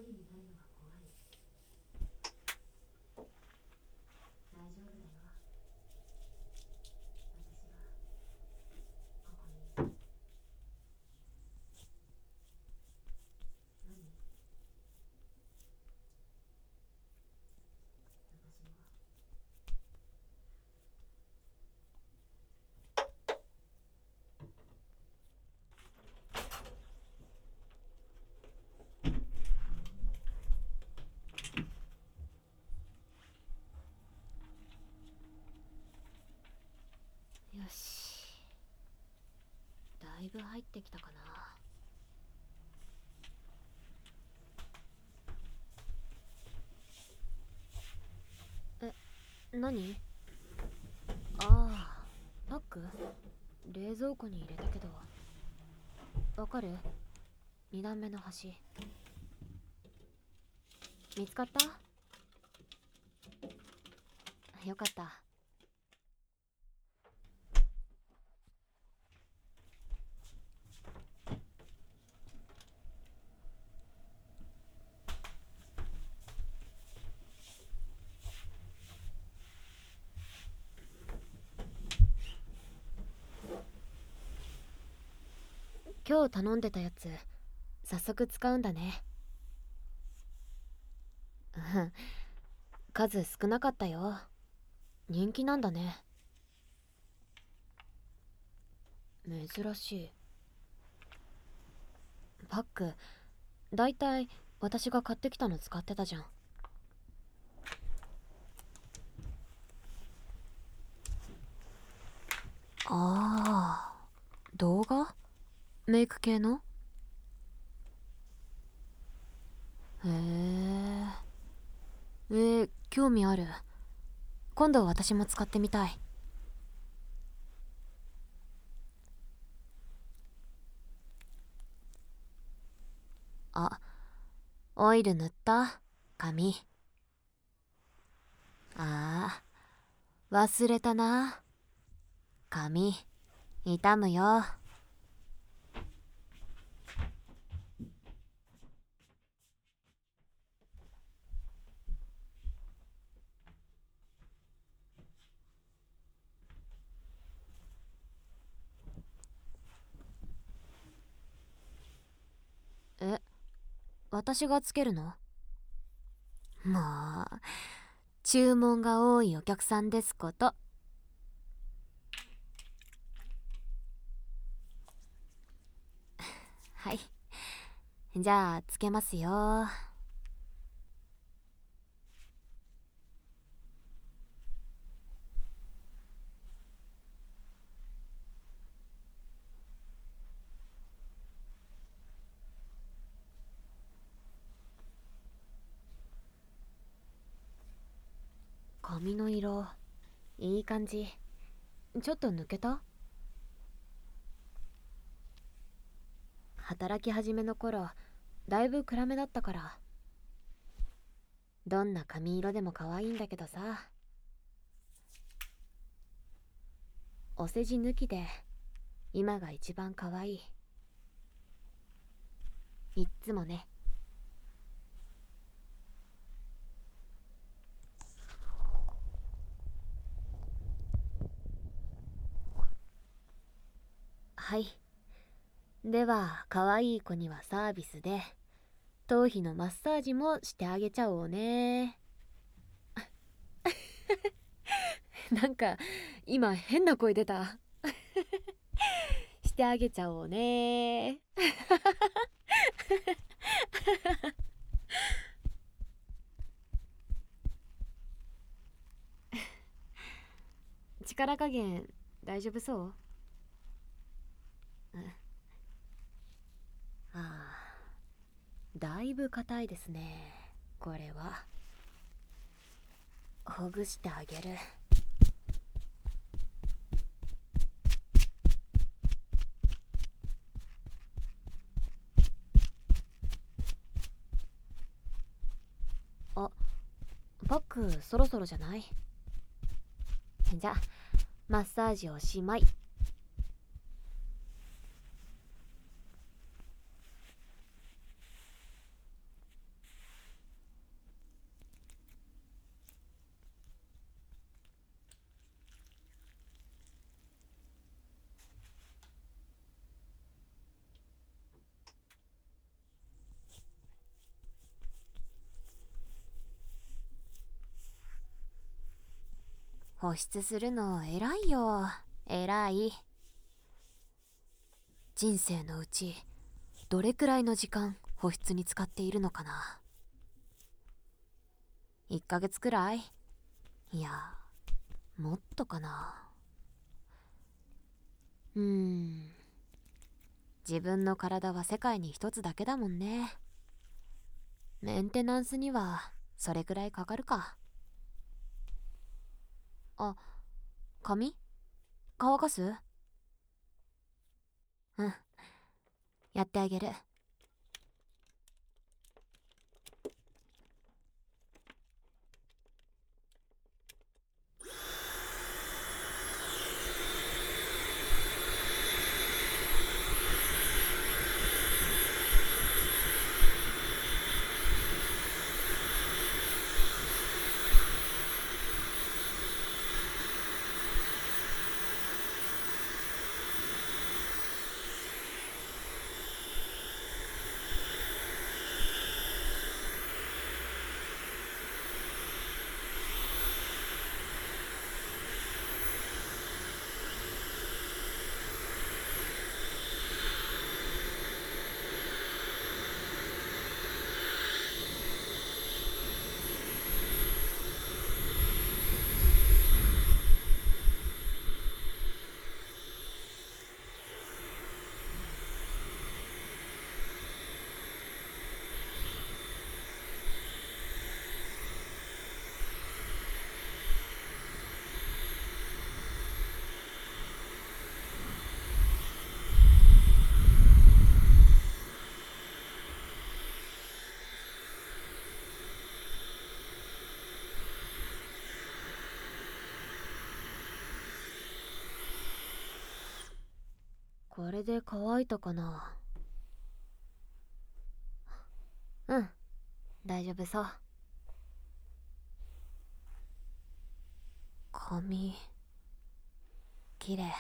よし、だいぶ入ってきたかな。何？ああ、パック？冷蔵庫に入れたけど。わかる？ 2 段目の端。見つかった？よかった。今日頼んでたやつ、早速使うんだね。うん、数少なかったよ。人気なんだね。珍しい。パック、だいたい私が買ってきたの使ってたじゃん。ああ、動画？メイク系の？へえ。興味ある。今度私も使ってみたい。あ、オイル塗った？髪。ああ、忘れたな。髪、痛むよ。え、私がつけるの？もう、注文が多いお客さんですこと。はい。じゃあ、つけますよ。髪の色、いい感じ。ちょっと抜けた？働き始めの頃、だいぶ暗めだったから。どんな髪色でも可愛いんだけどさ。お世辞抜きで、今が一番可愛い。いっつもね。はい。では、可愛い子にはサービスで、頭皮のマッサージもしてあげちゃおうね。なんか、今変な声出た。してあげちゃおうね。力加減、大丈夫そう？うん。ああ、だいぶ硬いですね。これは。ほぐしてあげる。あ、パックそろそろじゃない？じゃあ、マッサージおしまい。 保湿するの偉いよ。偉い。人生のうちどれくらいの時間保湿に使っているのかな。1ヶ月くらい？いや、もっとかな。自分の体は世界に一つだけだもんね。メンテナンスにはそれくらいかかるか。あ、髪乾かす？うん、やってあげる。これで乾いたかな。うん、大丈夫そう。髪きれい。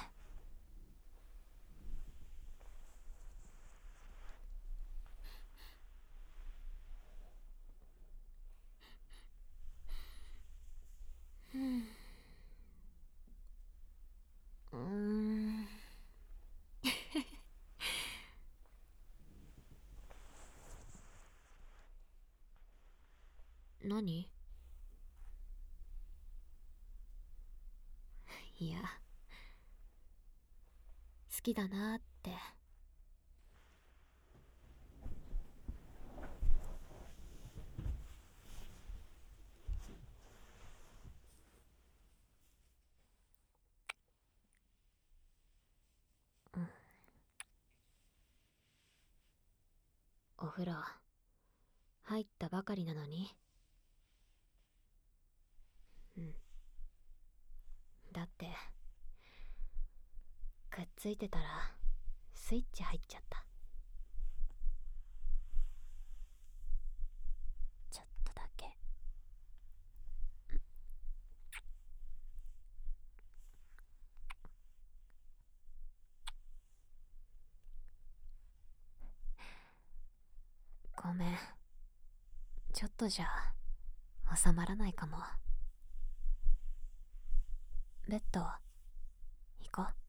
うーん何？いや、好きだなって。お風呂入ったばかりなのに。うん、だってくっついてたらスイッチ入っちゃった。ちょっとだけ。ごめん、ちょっとじゃ収まらないかも。ベッド行こう。